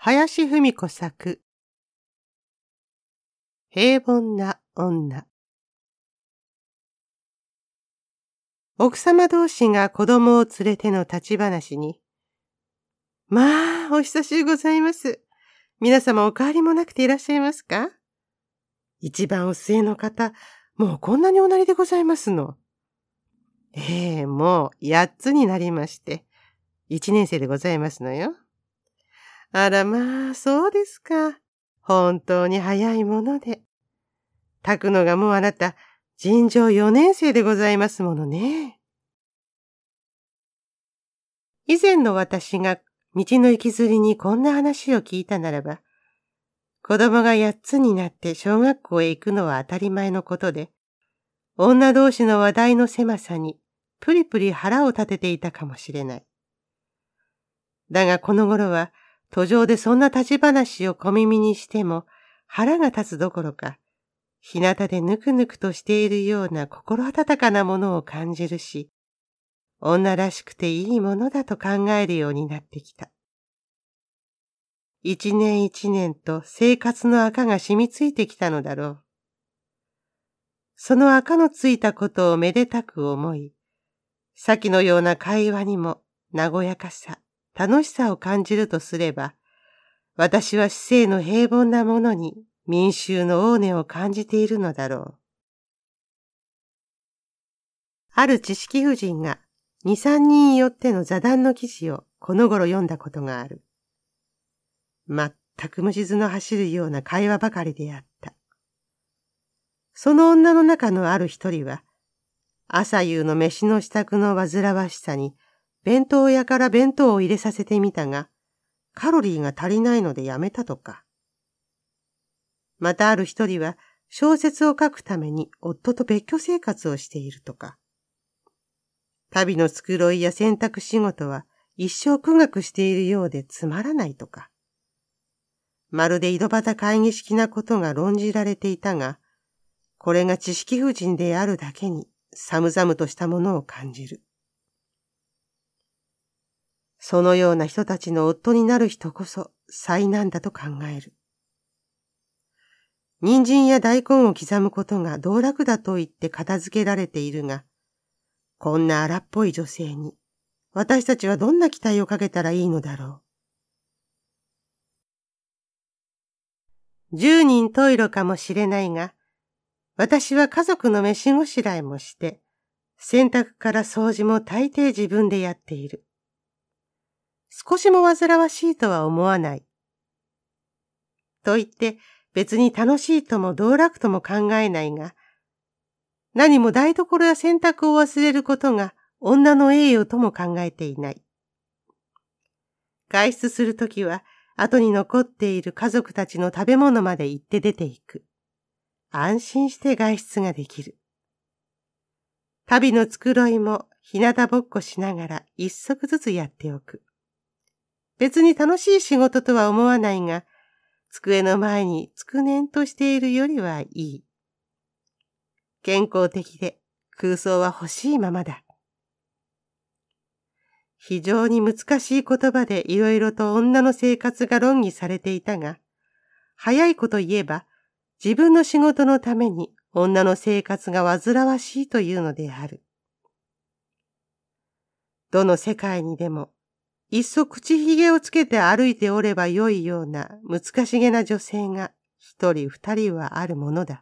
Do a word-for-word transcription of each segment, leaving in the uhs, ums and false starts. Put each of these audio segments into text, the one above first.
林芙美子作、平凡な女。奥様同士が子供を連れての立ち話に、まあ、お久しゅうございます。皆様お変わりもなくていらっしゃいますか？一番お末の方、もうこんなにおなりでございますの。ええ、もう八つになりまして、一年生でございますのよ。あらまあ、そうですか。本当に早いもので。炊くのがもうあなた、尋常四年生でございますものね。以前の私が道の行きずりにこんな話を聞いたならば、子供が八つになって小学校へ行くのは当たり前のことで、女同士の話題の狭さにプリプリ腹を立てていたかもしれない。だがこの頃は、途上でそんな立ち話を小耳にしても腹が立つどころか、日向でぬくぬくとしているような心温かなものを感じるし、女らしくていいものだと考えるようになってきた。一年一年と生活の垢が染みついてきたのだろう。その垢のついたことをめでたく思い、先のような会話にも和やかさ、楽しさを感じるとすれば、私は市政の平凡なものに民衆の大根を感じているのだろう。ある知識婦人が二三人よっての座談の記事をこの頃読んだことがある。全く無地図の走るような会話ばかりであった。その女の中のある一人は、朝夕の飯の支度の煩わしさに、弁当屋から弁当を入れさせてみたが、カロリーが足りないのでやめたとか。またある一人は、小説を書くために夫と別居生活をしているとか。旅の繕いや洗濯仕事は一生苦学しているようでつまらないとか。まるで井戸端会議式なことが論じられていたが、これが知識婦人であるだけに寒々としたものを感じる。そのような人たちの夫になる人こそ災難だと考える。人参や大根を刻むことが道楽だと言って片付けられているが、こんな荒っぽい女性に私たちはどんな期待をかけたらいいのだろう。十人十色かもしれないが、私は家族の飯ごしらえもして、洗濯から掃除も大抵自分でやっている。少しも煩わしいとは思わない。と言って別に楽しいとも道楽とも考えないが、何も台所や洗濯を忘れることが女の栄誉とも考えていない。外出するときは後に残っている家族たちの食べ物まで行って出ていく。安心して外出ができる。旅の繕いも日向ぼっこしながら一足ずつやっておく。別に楽しい仕事とは思わないが、机の前につくねんとしているよりはいい。健康的で空想は欲しいままだ。非常に難しい言葉でいろいろと女の生活が論議されていたが、早いこと言えば自分の仕事のために女の生活が煩わしいというのである。どの世界にでも、いっそ口ひげをつけて歩いておればよいような難しげな女性が一人二人はあるものだ。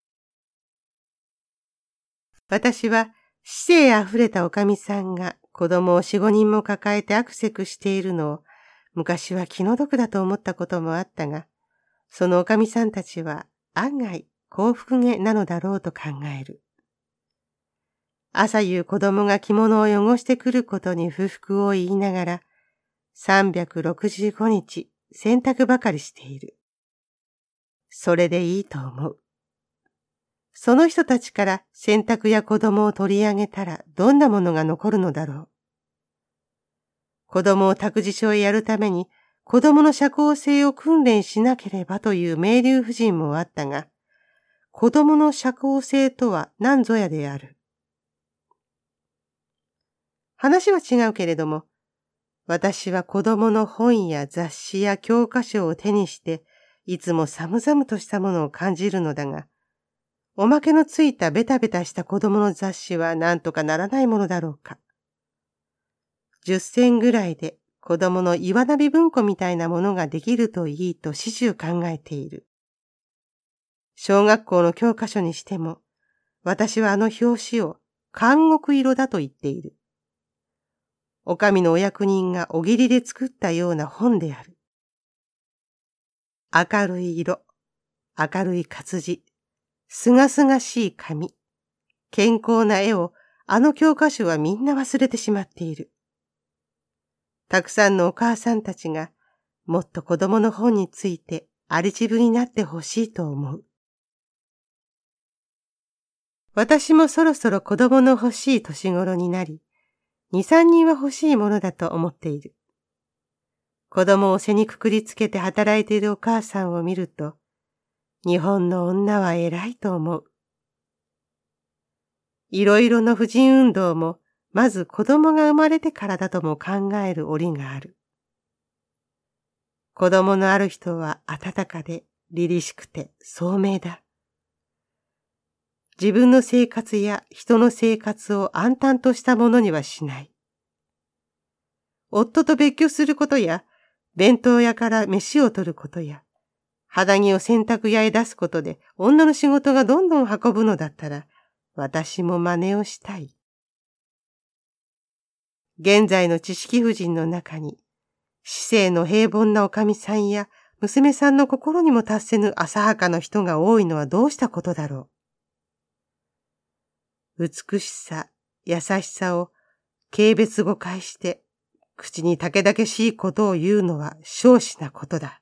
私は知性あふれたおかみさんが子供を四五人も抱えてアクセクしているのを昔は気の毒だと思ったこともあったが、そのおかみさんたちは案外幸福げなのだろうと考える。朝夕子供が着物を汚してくることに不服を言いながら、さんびゃくろくじゅうごにち洗濯ばかりしている。それでいいと思う。その人たちから洗濯や子供を取り上げたらどんなものが残るのだろう。子供を託児所へやるために子供の社交性を訓練しなければという名流婦人もあったが、子供の社交性とは何ぞやである。話は違うけれども、 私は子供の本や雑誌や教科書を手にして、いつも寒々としたものを感じるのだが、おまけのついたベタベタした子供の雑誌は何とかならないものだろうか。十銭ぐらいで子供の岩波文庫みたいなものができるといいと始終考えている。小学校の教科書にしても、私はあの表紙を監獄色だと言っている。お上のお役人がおぎりで作ったような本である。明るい色、明るい活字、すがすがしい紙、健康な絵をあの教科書はみんな忘れてしまっている。たくさんのお母さんたちがもっと子供の本についてありちぶになってほしいと思う。私もそろそろ子供の欲しい年頃になり、二三人は欲しいものだと思っている。子供を背にくくりつけて働いているお母さんを見ると、日本の女は偉いと思う。いろいろの婦人運動も、まず子供が生まれてからだとも考える折がある。子供のある人は温かで、凛々しくて聡明だ。自分の生活や人の生活を暗淡としたものにはしない。夫と別居することや、弁当屋から飯を取ることや、肌着を洗濯屋へ出すことで女の仕事がどんどん運ぶのだったら、私も真似をしたい。現在の知識婦人の中に、市政の平凡なおかみさんや娘さんの心にも達せぬ浅はかな人が多いのはどうしたことだろう。美しさ、優しさを軽蔑誤解して、口にたけだけしいことを言うのは少子なことだ。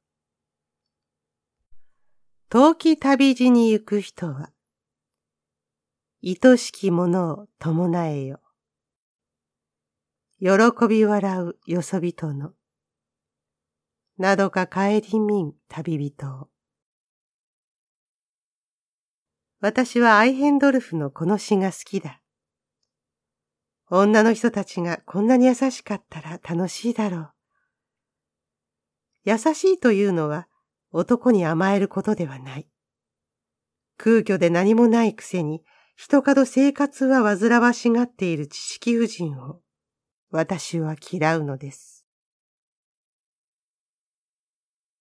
遠き旅路に行く人は、愛しきものを伴えよ。喜び笑うよそ人の、などか帰りみん旅人を。私はアイヘンドルフのこの詩が好きだ。女の人たちがこんなに優しかったら楽しいだろう。優しいというのは男に甘えることではない。空虚で何もないくせに、一角生活は煩わしがっている知識婦人を、私は嫌うのです。